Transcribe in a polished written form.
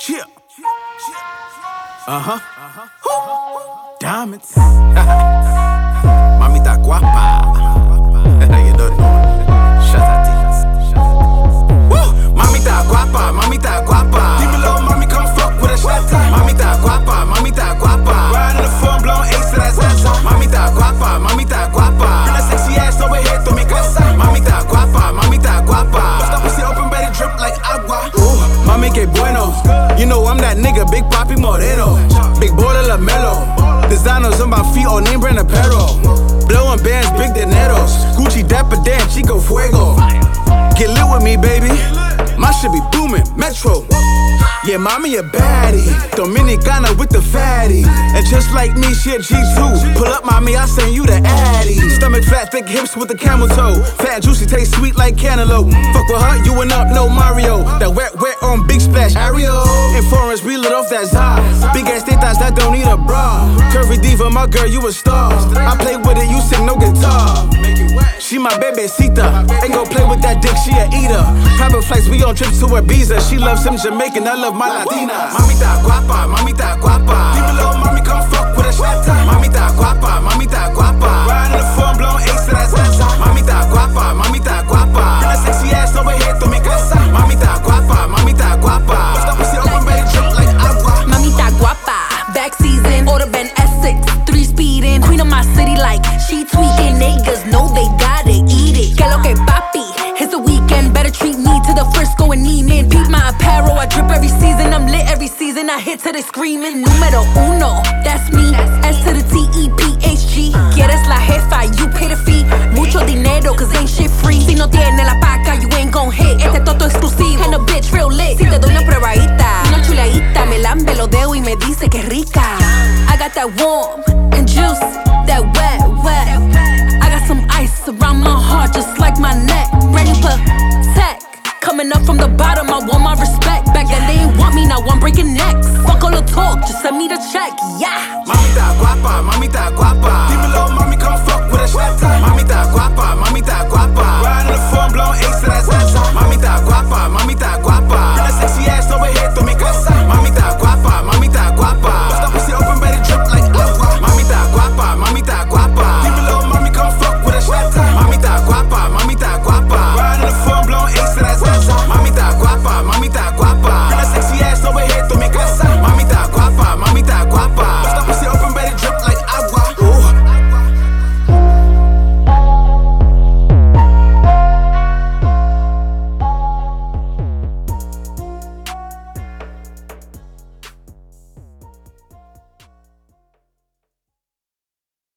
Chill. Diamonds. Mamita guapa. You don't know. Shut up, Woo! Mamita guapa, mamita guapa. Leave me alone, mommy, come fuck with a shot. Mamita guapa, mamita guapa. Riding the full blown ace to that salsa. Mamita guapa, mamita guapa. Bring that sexy ass over here to mi casa. Mamita guapa, mamita guapa. Bust up pussy open, better drip like agua. Ooh, mami que bueno. You know I'm that nigga, Big Papi Moreno. Big boy de la Melo. Designers on my feet, all name brand apparel. Blowing bands, big dineros. Gucci Dapper Dan, Chico Fuego. Get lit with me, baby. My shit be booming, Metro. Yeah, mommy a baddie. Dominicana with the fatty. And just like me, she a G2. Pull up, mommy, I send you the Addy. Stomach fat, thick hips with the camel toe. Fat, juicy, taste sweet like cantaloupe. Fuck with her, you and up, no Mario. That wet on Big Splash, Ariel. In foreigns, we lit off that Zah. Big ass tetas that don't need a bra. Curvy diva, my girl, you a star. I play with it, you sing no guitar. She my bebecita. Ain't gon' play with that dick, she a eater. Private flights, we on trips to Ibiza. She loves him Jamaican, I love my Latinas. Mamita guapa, mamita guapa. Leave me alone, mommy, come fuck with a shot. Mamita guapa, mamita guapa. Riding the full blown ace to that salsa. Mamita guapa, mamita guapa. Bring that sexy ass over here to mi casa. Mamita guapa, mamita guapa. Bust up pussy open, better drip like agua. Mamita guapa, back season. Order Ben Essex, 3 speeding. Queen of my city like she tweaking. Niggas know they gotta eat it. Que lo que papi, it's the weekend. Better treat me to the Frisco and Neiman. Peep my apparel, I drip every season. I'm lit every season, I hit to the screaming. Numero uno, that's me. S to the T-E-P-H-G. Quieres la jefa, you pay the fee. Mucho dinero, cause ain't shit free. Si no tiene la paca, you ain't gon' hit. Este toto exclusivo, and a bitch real lit. Si te doy una probadita, una chuladita, me lambe los dedos y me dice que rica. I got that warm and juicy, that wet. I got some ice around my heart, just like my neck. Ready for tech. Coming up from the bottom, I want my respect. Back then they ain't want me, now I'm breaking necks. Fuck all the talk, just send me the check, yeah.